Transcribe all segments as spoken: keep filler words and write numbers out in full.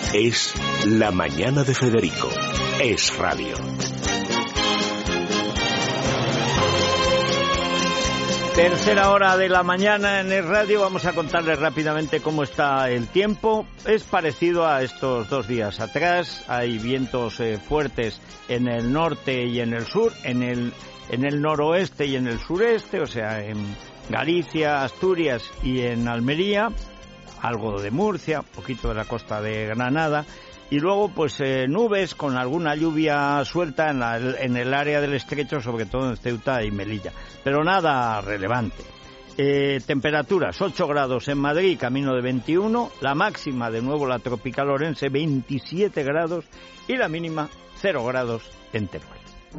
Es La Mañana de Federico. Es radio. Tercera hora de la mañana en el radio. Vamos a contarles rápidamente cómo está el tiempo. Es parecido a estos dos días atrás. Hay vientos eh, fuertes en el norte y en el sur, en el, en el noroeste y en el sureste, o sea, en Galicia, Asturias y en Almería, algo de Murcia, poquito de la costa de Granada. Y luego, pues, eh, nubes con alguna lluvia suelta en, la, en el área del estrecho, sobre todo en Ceuta y Melilla. Pero nada relevante. Eh, temperaturas, ocho grados en Madrid, camino de veintiuno. La máxima, de nuevo, la tropical orense, veintisiete grados. Y la mínima, cero grados en Teruel.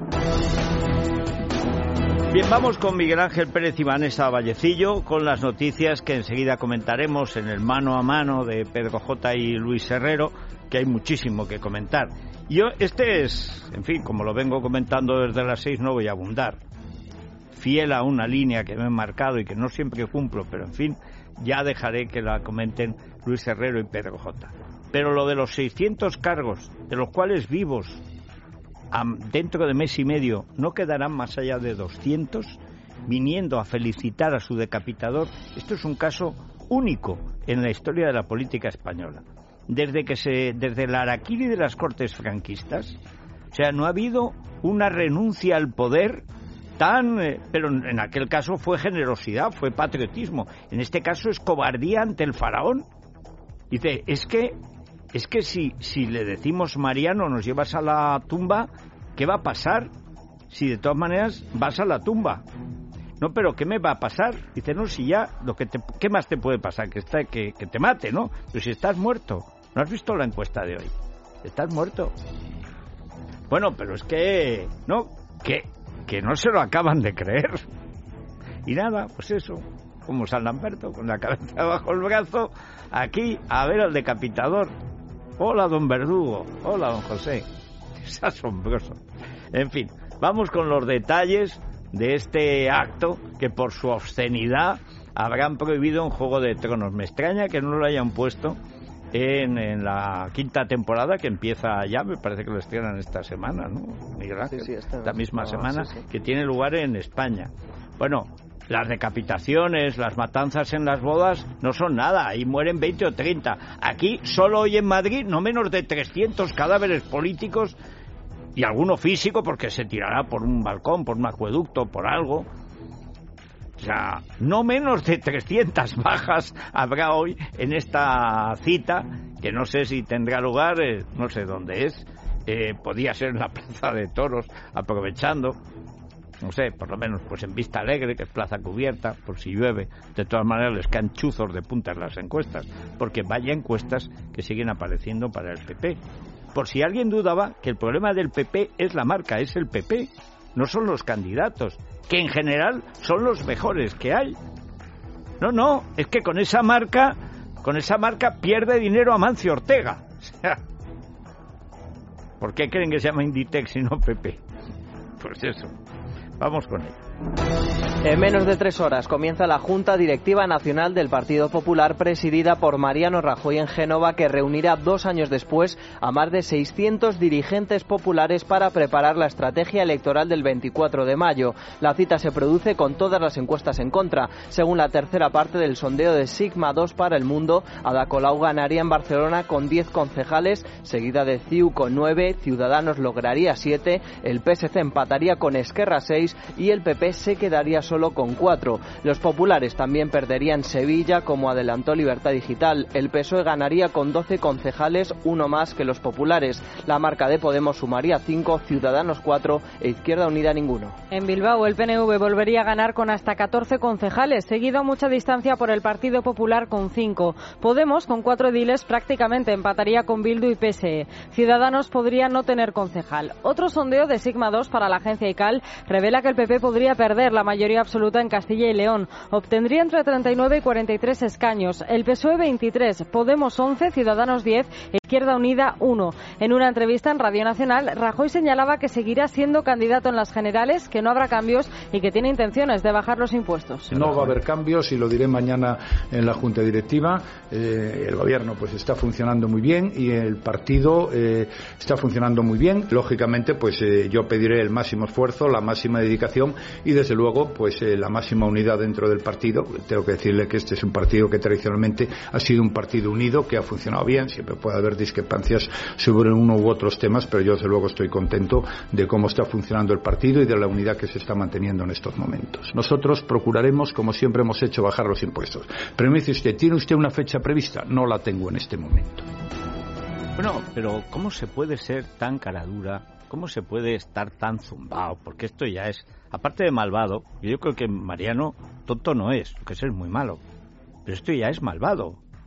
Bien, vamos con Miguel Ángel Pérez y Vanessa Vallecillo con las noticias que enseguida comentaremos en el mano a mano de Pedro J. y Luis Herrero, que hay muchísimo que comentar. Yo, este es, en fin, como lo vengo comentando desde las seis, no voy a abundar. Fiel a una línea que me he marcado y que no siempre cumplo, pero en fin, ya dejaré que la comenten Luis Herrero y Pedro J. Pero lo de los seiscientos cargos, de los cuales vivos, dentro de mes y medio no quedarán más allá de doscientos, viniendo a felicitar a su decapitador, esto es un caso único en la historia de la política española. Desde que se, desde el harakiri de las Cortes franquistas, o sea, no ha habido una renuncia al poder tan, eh, pero en aquel caso fue generosidad, fue patriotismo. En este caso es cobardía ante el faraón. Dice, es que Es que si, si le decimos, Mariano, nos llevas a la tumba, ¿qué va a pasar? Si de todas maneras vas a la tumba. No, pero ¿qué me va a pasar? Dice, no, si ya, lo que te, ¿qué más te puede pasar? Que, está, que, que te mate, ¿no? Pero si estás muerto. ¿No has visto la encuesta de hoy? Estás muerto. Bueno, pero es que, no, que, que no se lo acaban de creer. Y nada, pues eso, como San Lamberto, con la cabeza bajo el brazo, aquí, a ver al decapitador. Hola, don Verdugo. Hola, don José. Es asombroso. En fin, vamos con los detalles de este acto que por su obscenidad habrán prohibido en Juego de Tronos. Me extraña que no lo hayan puesto en, en la quinta temporada, que empieza ya, me parece que lo estrenan esta semana, ¿no, Miguel Ángel? Sí, sí, esta, esta misma no, semana, sí, sí. Que tiene lugar en España. Bueno, las decapitaciones, las matanzas en las bodas no son nada, ahí mueren veinte o treinta. Aquí, solo hoy en Madrid, no menos de trescientos cadáveres políticos y alguno físico, porque se tirará por un balcón, por un acueducto, por algo. O sea, no menos de trescientas bajas habrá hoy en esta cita, que no sé si tendrá lugar, eh, no sé dónde es, eh, podía ser en la Plaza de Toros, aprovechando. No sé, por lo menos pues en Vista Alegre, que es plaza cubierta, por si llueve. De todas maneras les caen chuzos de punta en las encuestas, porque vaya encuestas que siguen apareciendo para el P P. Por si alguien dudaba, que el problema del P P es la marca, es el P P, no son los candidatos, que en general son los mejores que hay. No, no, es que con esa marca, con esa marca pierde dinero Amancio Ortega. O sea, ¿por qué creen que se llama Inditex y no P P? Pues eso. Vamos con ello. En menos de tres horas comienza la Junta Directiva Nacional del Partido Popular, presidida por Mariano Rajoy en Génova, que reunirá dos años después a más de seiscientos dirigentes populares para preparar la estrategia electoral del veinticuatro de mayo. La cita se produce con todas las encuestas en contra. Según la tercera parte del sondeo de Sigma dos para El Mundo, Ada Colau ganaría en Barcelona con diez concejales, seguida de C I U con nueve, Ciudadanos lograría siete, el P S C empataría con Esquerra seis y el P P se quedaría solo con cuatro. Los populares también perderían Sevilla, como adelantó Libertad Digital. El P S O E ganaría con doce concejales, uno más que los populares. La marca de Podemos sumaría cinco, Ciudadanos cuatro e Izquierda Unida ninguno. En Bilbao el P N V volvería a ganar con hasta catorce concejales, seguido a mucha distancia por el Partido Popular con cinco. Podemos, con cuatro ediles, prácticamente empataría con Bildu y P S E. Ciudadanos podría no tener concejal. Otro sondeo de Sigma dos para la agencia I C A L revela que el P P podría perder la mayoría absoluta en Castilla y León. Obtendría entre treinta y nueve y cuarenta y tres escaños. El P S O E veintitrés, Podemos once, Ciudadanos diez, Izquierda Unida uno. En una entrevista en Radio Nacional, Rajoy señalaba que seguirá siendo candidato en las generales, que no habrá cambios y que tiene intenciones de bajar los impuestos. No va a haber cambios y lo diré mañana en la Junta Directiva. Eh, el Gobierno pues está funcionando muy bien y el partido eh, está funcionando muy bien. Lógicamente, pues eh, yo pediré el máximo esfuerzo, la máxima dedicación y desde luego pues eh, la máxima unidad dentro del partido. Tengo que decirle que este es un partido que tradicionalmente ha sido un partido unido, que ha funcionado bien. Siempre puede haber discrepancias sobre uno u otros temas, pero yo desde luego estoy contento de cómo está funcionando el partido y de la unidad que se está manteniendo en estos momentos. Nosotros procuraremos, como siempre hemos hecho, bajar los impuestos. Pero me dice usted, ¿tiene usted una fecha prevista? No la tengo en este momento. Bueno, pero ¿cómo se puede ser tan caradura? ¿Cómo se puede estar tan zumbado? Porque esto ya es, aparte de malvado, yo creo que Mariano tonto no es, que es muy malo, pero esto ya es malvado.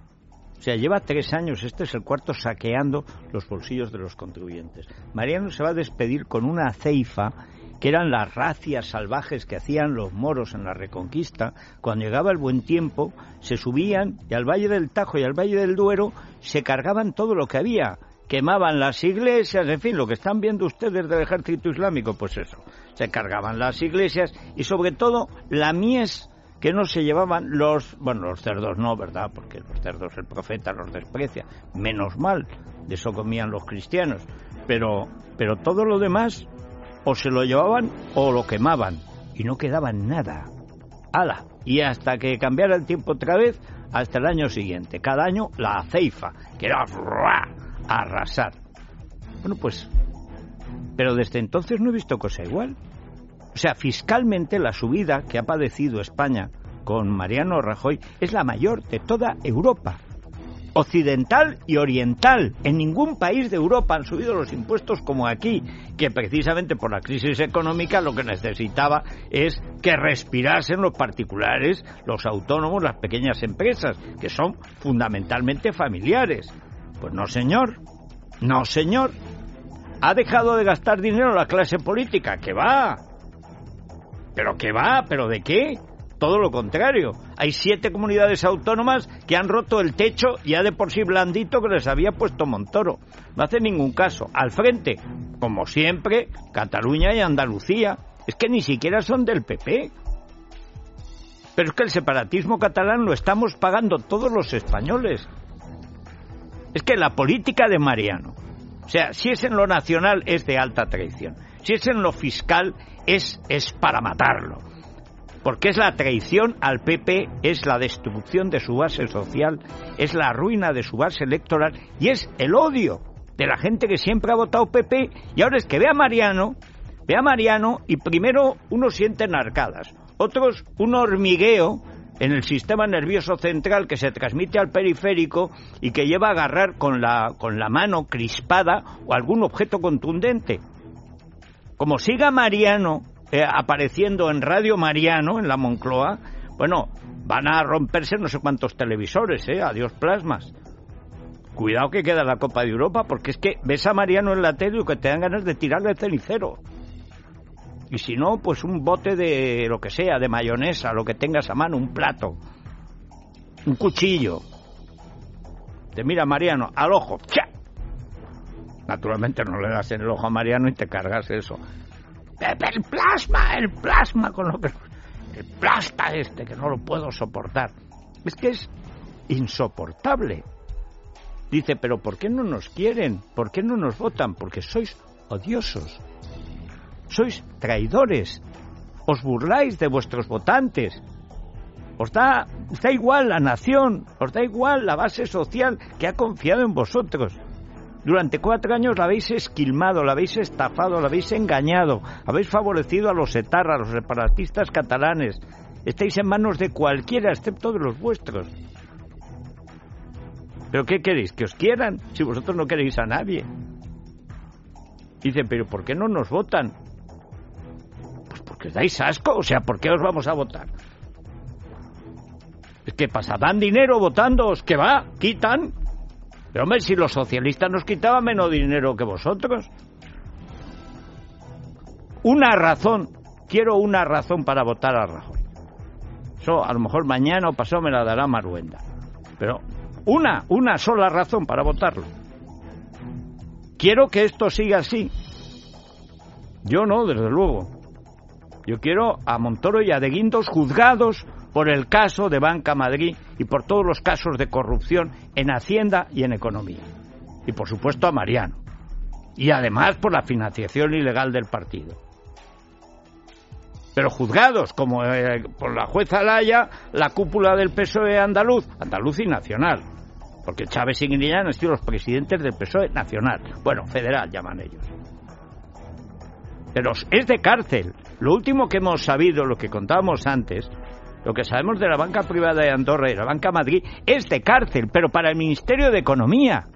O sea, lleva tres años, este es el cuarto, saqueando los bolsillos de los contribuyentes. Mariano se va a despedir con una ceifa, que eran las racias salvajes que hacían los moros en la Reconquista. Cuando llegaba el buen tiempo, se subían y al Valle del Tajo y al Valle del Duero se cargaban todo lo que había. Quemaban las iglesias, en fin, lo que están viendo ustedes del ejército islámico, pues eso. Se cargaban las iglesias y sobre todo la mies que no se llevaban los... Bueno, los cerdos no, ¿verdad? Porque los cerdos el profeta los desprecia. Menos mal, de eso comían los cristianos. Pero, pero todo lo demás o se lo llevaban o lo quemaban y no quedaba nada. ¡Hala! Y hasta que cambiara el tiempo otra vez, hasta el año siguiente. Cada año la ceifa, que era arrasar. Bueno, pues... Pero desde entonces no he visto cosa igual. O sea, fiscalmente la subida que ha padecido España con Mariano Rajoy es la mayor de toda Europa. Occidental y oriental. En ningún país de Europa han subido los impuestos como aquí, que precisamente por la crisis económica lo que necesitaba es que respirasen los particulares, los autónomos, las pequeñas empresas, que son fundamentalmente familiares. Pues no, señor. No, señor. ¿Ha dejado de gastar dinero la clase política? ¿Qué va? ¿Pero qué va? ¿Pero de qué? Todo lo contrario. Hay siete comunidades autónomas que han roto el techo ya de por sí blandito que les había puesto Montoro. No hace ningún caso. Al frente, como siempre, Cataluña y Andalucía. Es que ni siquiera son del P P. Pero es que el separatismo catalán lo estamos pagando todos los españoles. Es que la política de Mariano, o sea, si es en lo nacional es de alta traición. Si es en lo fiscal es, es para matarlo. Porque es la traición al P P, es la destrucción de su base social, es la ruina de su base electoral y es el odio de la gente que siempre ha votado P P. Y ahora es que ve a Mariano, ve a Mariano y primero unos sienten arcadas, otros un hormigueo en el sistema nervioso central que se transmite al periférico y que lleva a agarrar con la, con la mano crispada o algún objeto contundente. Como siga Mariano eh, apareciendo en Radio Mariano, en la Moncloa, bueno, van a romperse no sé cuántos televisores, ¿eh? Adiós plasmas. Cuidado que queda la Copa de Europa, porque es que ves a Mariano en la tele y que te dan ganas de tirarle el cenicero. Y si no, pues un bote de lo que sea, de mayonesa, lo que tengas a mano, un plato, un cuchillo. Te mira Mariano, al ojo, ¡cha! Naturalmente no le das en el ojo a Mariano y te cargas eso. El plasma, el plasma con lo que... El plasta este, que no lo puedo soportar. Es que es insoportable. Dice, pero ¿por qué no nos quieren? ¿Por qué no nos votan? Porque sois odiosos. Sois traidores. Os burláis de vuestros votantes. Os da, os da igual la nación, os da igual la base social que ha confiado en vosotros. Durante cuatro años la habéis esquilmado, la habéis estafado, la habéis engañado, habéis favorecido a los etarras, a los separatistas catalanes. Estáis en manos de cualquiera, excepto de los vuestros. ¿Pero qué queréis? ¿Que os quieran? Si vosotros no queréis a nadie. Dice, ¿pero por qué no nos votan? Pues porque os dais asco, o sea, ¿por qué os vamos a votar? Es que pasa, dan dinero votándoos, que va, quitan... Pero hombre, si los socialistas nos quitaban menos dinero que vosotros. Una razón, quiero una razón para votar a Rajoy. Eso a lo mejor mañana o pasado me la dará Maruenda. Pero una, una sola razón para votarlo. Quiero que esto siga así. Yo no, desde luego. Yo quiero a Montoro y a De Guindos juzgados por el caso de Banca Madrid y por todos los casos de corrupción en Hacienda y en Economía. Y por supuesto a Mariano. Y además por la financiación ilegal del partido. Pero juzgados, como eh, por la jueza Laya, la cúpula del P S O E andaluz, andaluz y nacional. Porque Chávez y Guinillán han sido los presidentes del P S O E nacional. Bueno, federal llaman ellos. Pero es de cárcel. Lo último que hemos sabido, lo que contábamos antes, lo que sabemos de la banca privada de Andorra y la Banca Madrid, es de cárcel, pero para el Ministerio de Economía.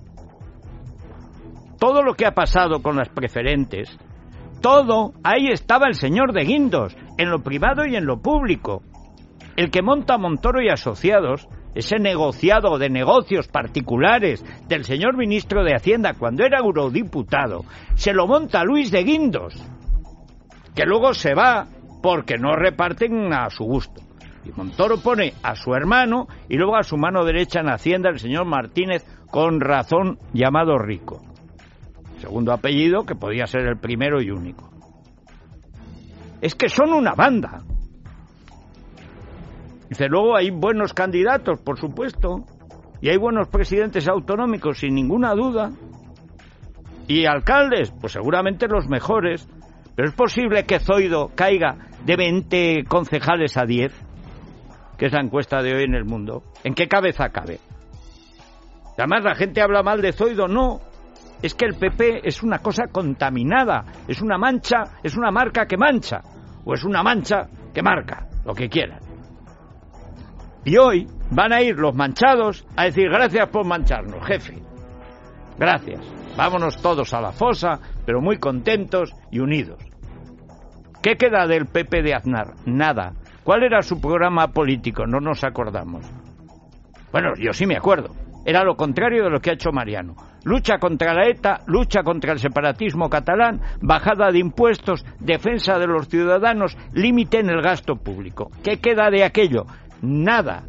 Todo lo que ha pasado con las preferentes, todo, ahí estaba el señor De Guindos, en lo privado y en lo público. El que monta Montoro y Asociados, ese negociado de negocios particulares del señor ministro de Hacienda cuando era eurodiputado, se lo monta Luis De Guindos, que luego se va porque no reparten a su gusto. Y Montoro pone a su hermano y luego a su mano derecha en Hacienda, el señor Martínez, con razón llamado Rico. Segundo apellido que podía ser el primero y único. Es que son una banda. Dice, luego hay buenos candidatos, por supuesto, y hay buenos presidentes autonómicos, sin ninguna duda, y alcaldes, pues seguramente los mejores, pero es posible que Zoido caiga de veinte concejales a diez, que es la encuesta de hoy en El Mundo. ¿En qué cabeza cabe? Además, la gente habla mal de Zoido, no, es que el P P es una cosa contaminada, es una mancha, es una marca que mancha, o es una mancha que marca, lo que quieran. Y hoy van a ir los manchados a decir gracias por mancharnos, jefe. Gracias. Vámonos todos a la fosa, pero muy contentos y unidos. ¿Qué queda del P P de Aznar? Nada. ¿Cuál era su programa político? No nos acordamos. Bueno, yo sí me acuerdo. Era lo contrario de lo que ha hecho Mariano. Lucha contra la ETA, lucha contra el separatismo catalán, bajada de impuestos, defensa de los ciudadanos, límite en el gasto público. ¿Qué queda de aquello? Nada.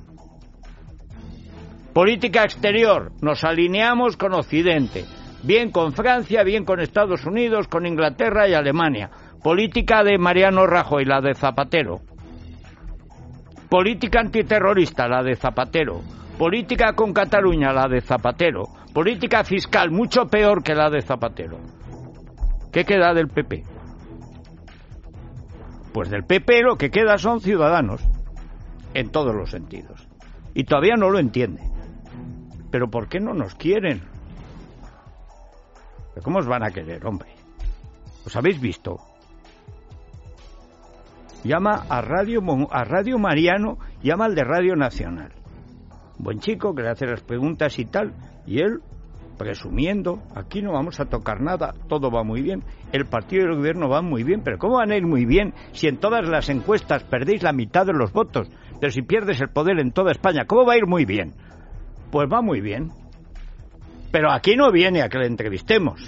Política exterior, nos alineamos con Occidente, bien con Francia, bien con Estados Unidos, con Inglaterra y Alemania. Política de Mariano Rajoy, la de Zapatero. Política antiterrorista, la de Zapatero. Política con Cataluña, la de Zapatero. Política fiscal, mucho peor que la de Zapatero. ¿Qué queda del P P? Pues del P P lo que queda son ciudadanos. En todos los sentidos. Y todavía no lo entiende. ¿Pero por qué no nos quieren? ¿Pero cómo os van a querer, hombre? ¿Os habéis visto? Llama a Radio, a Radio Mariano, llama al de Radio Nacional. Buen chico que le hace las preguntas y tal. Y él, presumiendo, aquí no vamos a tocar nada, todo va muy bien. El partido y el gobierno van muy bien. ¿Pero cómo van a ir muy bien si en todas las encuestas perdéis la mitad de los votos? Pero si pierdes el poder en toda España, ¿cómo va a ir muy bien? Pues va muy bien. Pero aquí no viene a que le entrevistemos.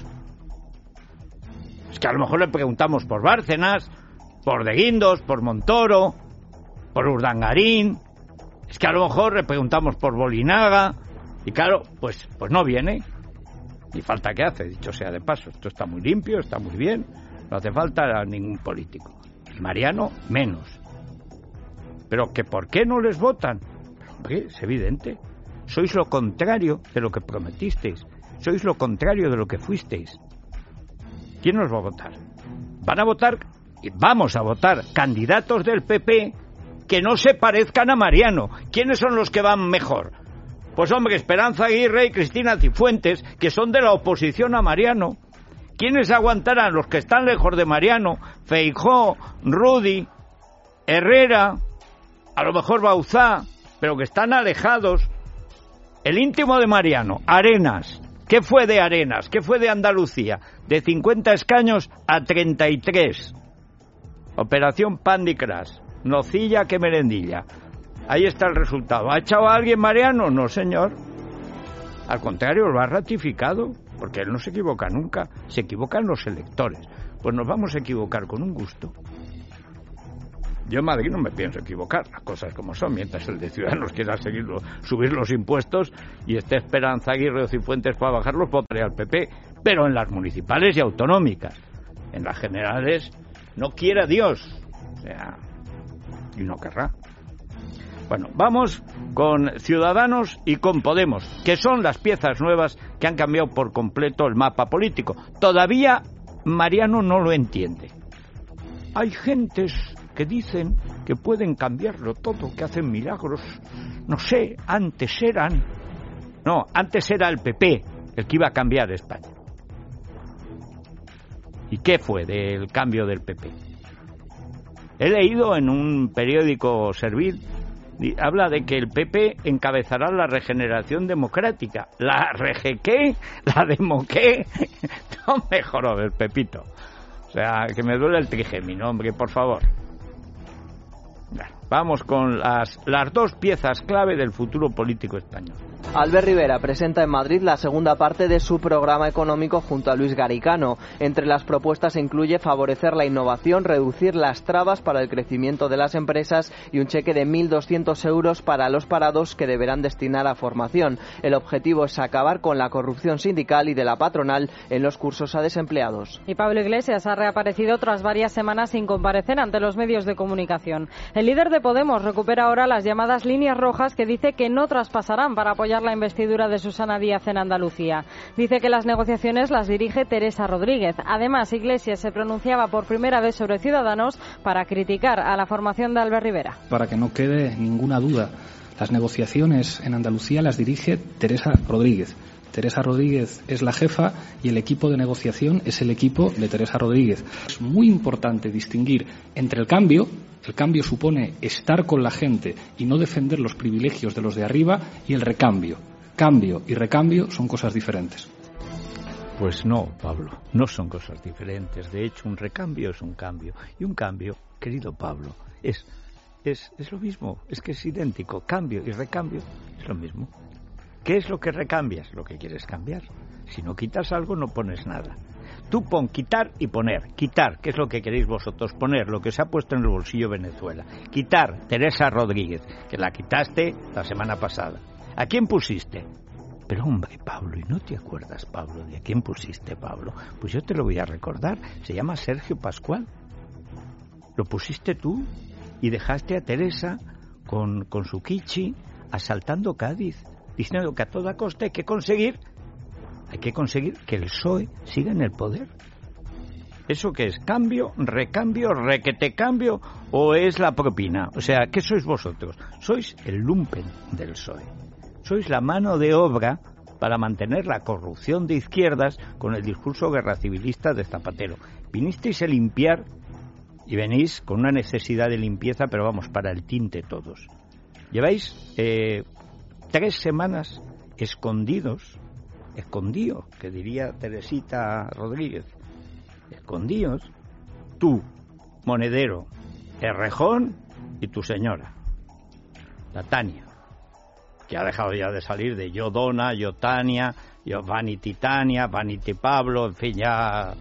Es que a lo mejor le preguntamos por Bárcenas, por De Guindos, por Montoro, por Urdangarín. Es que a lo mejor le preguntamos por Bolinaga. Y claro, pues, pues no viene. Ni falta que hace, dicho sea de paso. Esto está muy limpio, está muy bien. No hace falta a ningún político. Y Mariano, menos. Pero que ¿por qué no les votan? Hombre, es evidente. Sois lo contrario de lo que prometisteis. Sois lo contrario de lo que fuisteis. ¿Quién nos va a votar? Van a votar, y vamos a votar, candidatos del P P que no se parezcan a Mariano. ¿Quiénes son los que van mejor? Pues hombre, Esperanza Aguirre y Cristina Cifuentes, que son de la oposición a Mariano. ¿Quiénes aguantarán? Los que están lejos de Mariano. Feijóo, Rudy, Herrera, a lo mejor Bauzá, pero que están alejados. El íntimo de Mariano, Arenas. ¿Qué fue de Arenas? ¿Qué fue de Andalucía? De cincuenta escaños a treinta y tres. Operación Pan de Crash. Nocilla que merendilla. Ahí está el resultado. ¿Ha echado a alguien Mariano? No, señor. Al contrario, lo ha ratificado, porque él no se equivoca nunca. Se equivocan los electores. Pues nos vamos a equivocar con un gusto. Yo en Madrid no me pienso equivocar, las cosas como son, mientras el de Ciudadanos quiera seguir subir los impuestos y esté Esperanza Aguirre o Cifuentes para bajarlos, votaré al P P, pero en las municipales y autonómicas, en las generales no quiera Dios, o sea, y no querrá. Bueno, vamos con Ciudadanos y con Podemos, que son las piezas nuevas que han cambiado por completo el mapa político. Todavía Mariano no lo entiende. Hay gentes que dicen que pueden cambiarlo todo, que hacen milagros. No sé, antes eran... No, antes era el P P el que iba a cambiar España. ¿Y qué fue del cambio del P P? He leído en un periódico Servir, habla de que el P P encabezará la regeneración democrática. ¿La rege qué? ¿La demo qué? No me jorobe, Pepito. O sea, que me duele el trigémino, hombre, por favor. Vamos con las, las dos piezas clave del futuro político español. Albert Rivera presenta en Madrid la segunda parte de su programa económico junto a Luis Garicano. Entre las propuestas se incluye favorecer la innovación, reducir las trabas para el crecimiento de las empresas y un cheque de mil doscientos euros para los parados que deberán destinar a formación. El objetivo es acabar con la corrupción sindical y de la patronal en los cursos a desempleados. Y Pablo Iglesias ha reaparecido tras varias semanas sin comparecer ante los medios de comunicación. El líder de Podemos recupera ahora las llamadas líneas rojas que dice que no traspasarán para apoyar la investidura de Susana Díaz en Andalucía. Dice que las negociaciones las dirige Teresa Rodríguez. Además, Iglesias se pronunciaba por primera vez sobre Ciudadanos para criticar a la formación de Albert Rivera. Para que no quede ninguna duda, las negociaciones en Andalucía las dirige Teresa Rodríguez. Teresa Rodríguez es la jefa y el equipo de negociación es el equipo de Teresa Rodríguez. Es muy importante distinguir entre el cambio. El cambio supone estar con la gente y no defender los privilegios de los de arriba, y el recambio. Cambio y recambio son cosas diferentes. Pues no, Pablo, no son cosas diferentes. De hecho, un recambio es un cambio. Y un cambio, querido Pablo, es, es, es lo mismo, es que es idéntico. Cambio y recambio es lo mismo. ¿Qué es lo que recambias? Lo que quieres cambiar. Si no quitas algo, no pones nada. Tú pon quitar y poner. Quitar, ¿qué es lo que queréis vosotros? Poner lo que se ha puesto en el bolsillo Venezuela. Quitar, Teresa Rodríguez, que la quitaste la semana pasada. ¿A quién pusiste? Pero hombre, Pablo, ¿y no te acuerdas, Pablo, de a quién pusiste, Pablo? Pues yo te lo voy a recordar. Se llama Sergio Pascual. Lo pusiste tú y dejaste a Teresa con, con su kichi asaltando Cádiz, diciendo que a toda costa hay que conseguir hay que conseguir que el P S O E siga en el poder. ¿Eso qué es? ¿Cambio, recambio, requetecambio o es la propina? O sea, ¿qué sois vosotros? Sois el lumpen del P S O E. Sois la mano de obra para mantener la corrupción de izquierdas con el discurso guerra civilista de Zapatero. Vinisteis a limpiar y venís con una necesidad de limpieza, pero vamos, para el tinte todos. Lleváis eh, tres semanas escondidos, escondidos, que diría Teresita Rodríguez, escondidos, tú, Monedero, Errejón y tu señora, la Tania, que ha dejado ya de salir de yo Dona, yo Tania, yo Vanity Tania, Vanity Pablo, en fin, ya...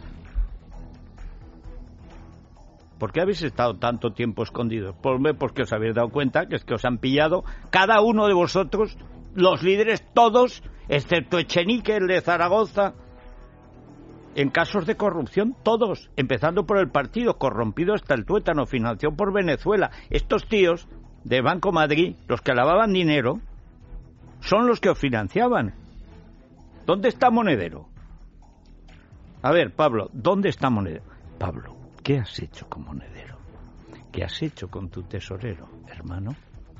¿Por qué habéis estado tanto tiempo escondidos? Pues porque os habéis dado cuenta que es que os han pillado cada uno de vosotros, los líderes todos, excepto Echenique, el de Zaragoza, en casos de corrupción, todos, empezando por el partido corrompido hasta el tuétano, financiado por Venezuela. Estos tíos de Banco Madrid, los que lavaban dinero, son los que os financiaban. ¿Dónde está Monedero? A ver, Pablo, ¿dónde está Monedero? Pablo, ¿qué has hecho con Monedero? ¿Qué has hecho con tu tesorero, hermano?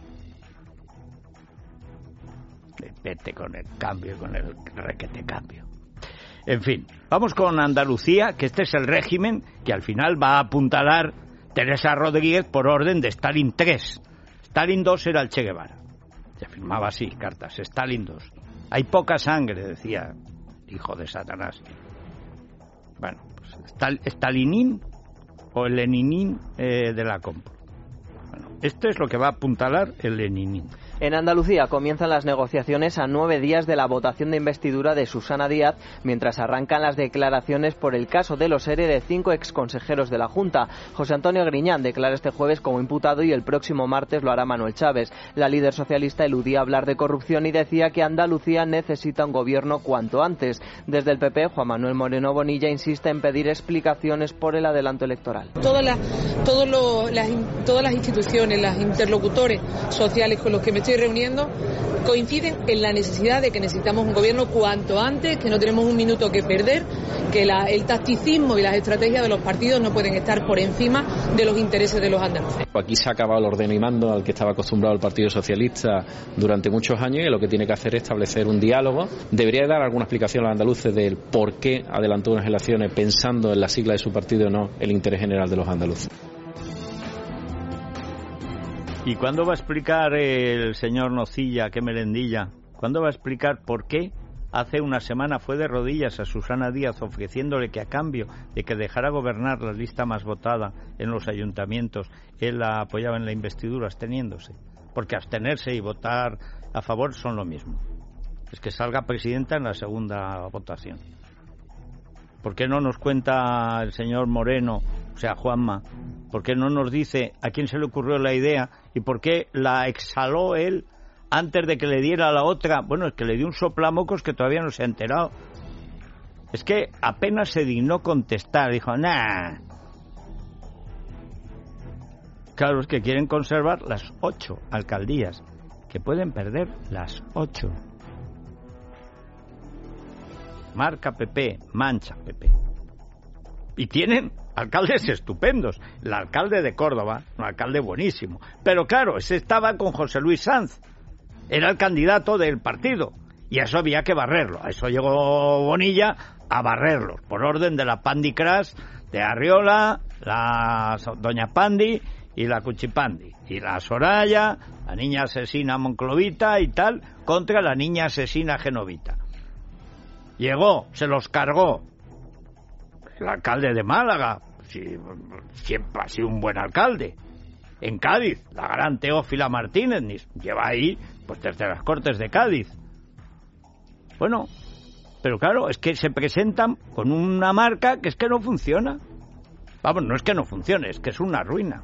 Vete con el cambio, con el requete cambio. En fin, vamos con Andalucía, que este es el régimen que al final va a apuntalar Teresa Rodríguez por orden de Stalin tres. Stalin dos era el Che Guevara. Se firmaba así, cartas, Stalin dos. Hay poca sangre, decía hijo de Satanás. Bueno, pues Stal- Stalinín o el Leninín eh, de la compra. Bueno, esto es lo que va a apuntalar el Leninín. En Andalucía comienzan las negociaciones a nueve días de la votación de investidura de Susana Díaz, mientras arrancan las declaraciones por el caso de los E R E de cinco exconsejeros de la Junta. José Antonio Griñán declara este jueves como imputado y el próximo martes lo hará Manuel Chávez. La líder socialista eludía hablar de corrupción y decía que Andalucía necesita un gobierno cuanto antes. Desde el P P, Juan Manuel Moreno Bonilla insiste en pedir explicaciones por el adelanto electoral. Todas las, todo lo, las, todas las instituciones, los interlocutores sociales con los que me estoy reuniendo coinciden en la necesidad de que necesitamos un gobierno cuanto antes, que no tenemos un minuto que perder, que la, el tacticismo y las estrategias de los partidos no pueden estar por encima de los intereses de los andaluces. Aquí se ha acabado el ordeno y mando al que estaba acostumbrado el Partido Socialista durante muchos años, y lo que tiene que hacer es establecer un diálogo. Debería dar alguna explicación a los andaluces del por qué adelantó unas elecciones pensando en la sigla de su partido y no el interés general de los andaluces. ¿Y cuándo va a explicar el señor Nocilla, qué merendilla? ¿Cuándo va a explicar por qué hace una semana fue de rodillas a Susana Díaz ofreciéndole que a cambio de que dejara gobernar la lista más votada en los ayuntamientos, él la apoyaba en la investidura absteniéndose? Porque abstenerse y votar a favor son lo mismo. Es que salga presidenta en la segunda votación. ¿Por qué no nos cuenta el señor Moreno, o sea, Juanma, por qué no nos dice a quién se le ocurrió la idea y por qué la exhaló él antes de que le diera a la otra? Bueno, es que le dio un soplamocos que todavía no se ha enterado. Es que apenas se dignó contestar, dijo, nah. Claro, es que quieren conservar las ocho alcaldías, que pueden perder las ocho. Marca P P, mancha P P. Y tienen alcaldes estupendos. El alcalde de Córdoba, un alcalde buenísimo. Pero claro, ese estaba con José Luis Sanz. Era el candidato del partido. Y a eso había que barrerlo. A eso llegó Bonilla a barrerlos. Por orden de la Pandi Crash, de Arriola, la Doña Pandi y la Cuchipandi. Y la Soraya, la niña asesina Monclovita y tal, contra la niña asesina Genovita. Llegó, se los cargó. El alcalde de Málaga, sí, siempre ha sido un buen alcalde. En Cádiz, la gran Teófila Martínez, lleva ahí, pues desde las Cortes de Cádiz. Bueno, pero claro, es que se presentan con una marca que es que no funciona. Vamos, no es que no funcione, es que es una ruina.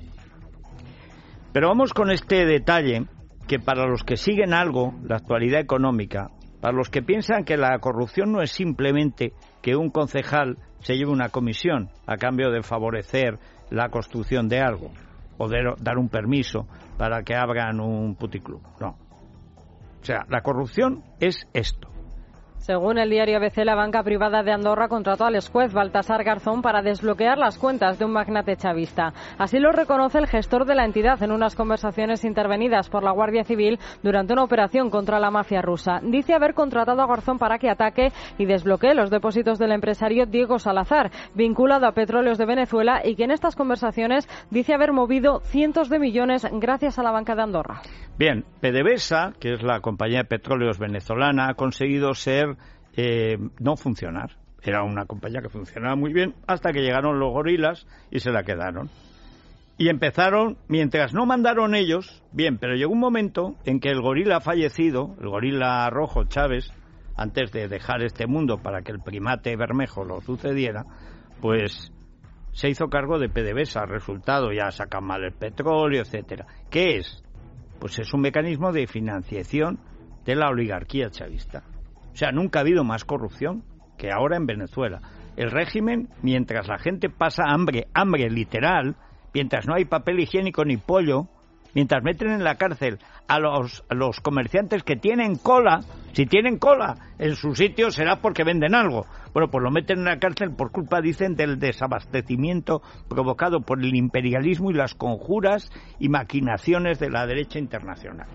Pero vamos con este detalle, que para los que siguen algo, la actualidad económica, para los que piensan que la corrupción no es simplemente que un concejal se lleve una comisión a cambio de favorecer la construcción de algo o de dar un permiso para que abran un puticlub. No. O sea, la corrupción es esto. Según el diario A B C, la banca privada de Andorra contrató al juez Baltasar Garzón para desbloquear las cuentas de un magnate chavista. Así lo reconoce el gestor de la entidad en unas conversaciones intervenidas por la Guardia Civil durante una operación contra la mafia rusa. Dice haber contratado a Garzón para que ataque y desbloquee los depósitos del empresario Diego Salazar, vinculado a Petróleos de Venezuela, y que en estas conversaciones dice haber movido cientos de millones gracias a la banca de Andorra. Bien, PDVSA, que es la compañía de petróleos venezolana, ha conseguido ser eh, no funcionar. Era una compañía que funcionaba muy bien hasta que llegaron los gorilas y se la quedaron. Y empezaron, mientras no mandaron ellos, bien, pero llegó un momento en que el gorila fallecido, el gorila rojo Chávez, antes de dejar este mundo para que el primate Bermejo lo sucediera, pues se hizo cargo de PDVSA. Resultado, ya sacan mal el petróleo, etcétera. ¿Qué es? Pues es un mecanismo de financiación de la oligarquía chavista. O sea, nunca ha habido más corrupción que ahora en Venezuela. El régimen, mientras la gente pasa hambre, hambre literal, mientras no hay papel higiénico ni pollo, mientras meten en la cárcel a los, a los comerciantes que tienen cola, si tienen cola en su sitio será porque venden algo. Bueno, pues lo meten en la cárcel por culpa, dicen, del desabastecimiento provocado por el imperialismo y las conjuras y maquinaciones de la derecha internacional.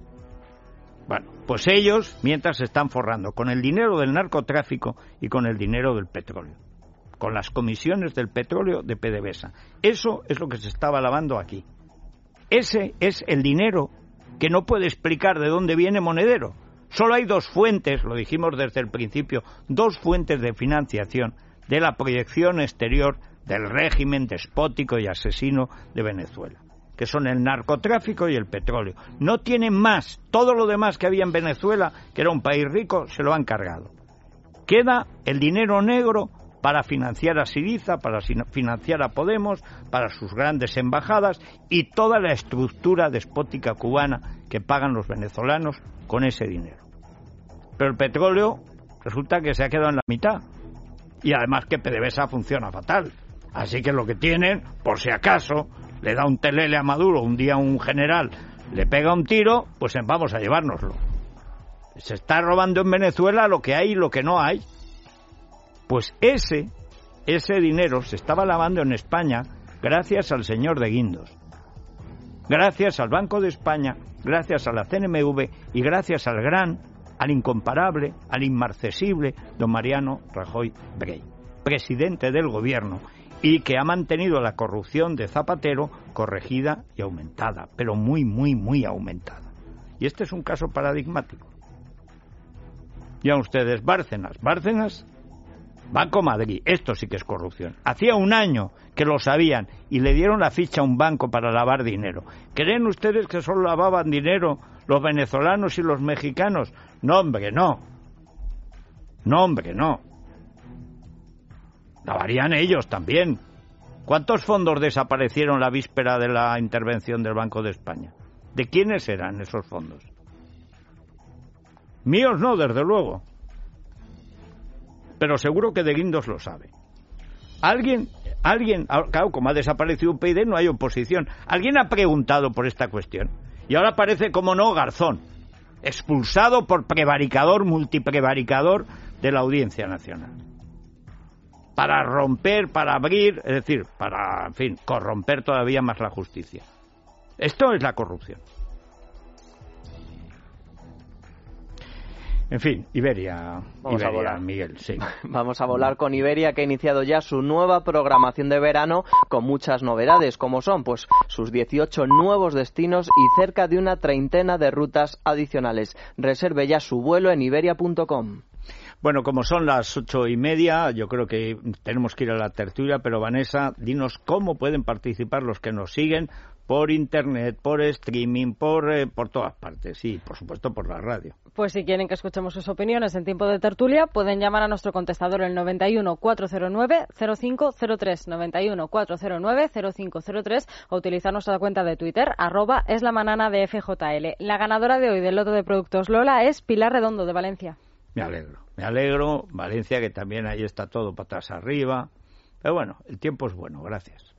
Bueno, pues ellos, mientras se están forrando con el dinero del narcotráfico y con el dinero del petróleo, con las comisiones del petróleo de PDVSA. Eso es lo que se estaba lavando aquí. Ese es el dinero que no puede explicar de dónde viene Monedero. Solo hay dos fuentes, lo dijimos desde el principio, dos fuentes de financiación de la proyección exterior del régimen despótico y asesino de Venezuela, que son el narcotráfico y el petróleo. No tienen más. Todo lo demás que había en Venezuela, que era un país rico, se lo han cargado. Queda el dinero negro para financiar a Syriza, para financiar a Podemos, para sus grandes embajadas y toda la estructura despótica cubana que pagan los venezolanos con ese dinero. Pero el petróleo resulta que se ha quedado en la mitad. Y además que PDVSA funciona fatal. Así que lo que tienen, por si acaso, le da un telele a Maduro, un día un general le pega un tiro, pues vamos a llevárnoslo. Se está robando en Venezuela lo que hay y lo que no hay. Pues ese, ese dinero se estaba lavando en España gracias al señor de Guindos. Gracias al Banco de España, gracias a la C N M V y gracias al gran, al incomparable, al inmarcesible don Mariano Rajoy Brey, presidente del gobierno, y que ha mantenido la corrupción de Zapatero corregida y aumentada, pero muy, muy, muy aumentada. Y este es un caso paradigmático. Ya ustedes, Bárcenas, Bárcenas, Banco Madrid, esto sí que es corrupción. Hacía un año que lo sabían y le dieron la ficha a un banco para lavar dinero. ¿Creen ustedes que solo lavaban dinero los venezolanos y los mexicanos? No, hombre, no. No, hombre, no. Lavarían ellos también. ¿Cuántos fondos desaparecieron la víspera de la intervención del Banco de España? ¿De quiénes eran esos fondos? Míos no, desde luego. Pero seguro que de Guindos lo sabe. Alguien, alguien, claro, como ha desaparecido U P YD, no hay oposición. ¿Alguien ha preguntado por esta cuestión? Y ahora parece, como no, Garzón, expulsado por prevaricador, multiprevaricador de la Audiencia Nacional. Para romper, para abrir, es decir, para, en fin, corromper todavía más la justicia. Esto es la corrupción. En fin, Iberia, Vamos Iberia, a volar. Miguel, sí. Vamos a volar con Iberia, que ha iniciado ya su nueva programación de verano con muchas novedades, como son pues sus dieciocho nuevos destinos y cerca de una treintena de rutas adicionales. Reserve ya su vuelo en iberia punto com. Bueno, como son las ocho y media, yo creo que tenemos que ir a la tertulia, pero Vanessa, dinos cómo pueden participar los que nos siguen por internet, por streaming, por, eh, por todas partes y, por supuesto, por la radio. Pues si quieren que escuchemos sus opiniones en tiempo de tertulia, pueden llamar a nuestro contestador el noventa y uno, cuatrocientos nueve, cero cinco cero tres, noventa y uno, cuatrocientos nueve, cero cinco cero tres o utilizar nuestra cuenta de Twitter, arroba es la manana de F J L. La ganadora de hoy del loto de productos Lola es Pilar Redondo, de Valencia. Me alegro, me alegro. Valencia, que también ahí está todo patas arriba. Pero bueno, el tiempo es bueno, gracias.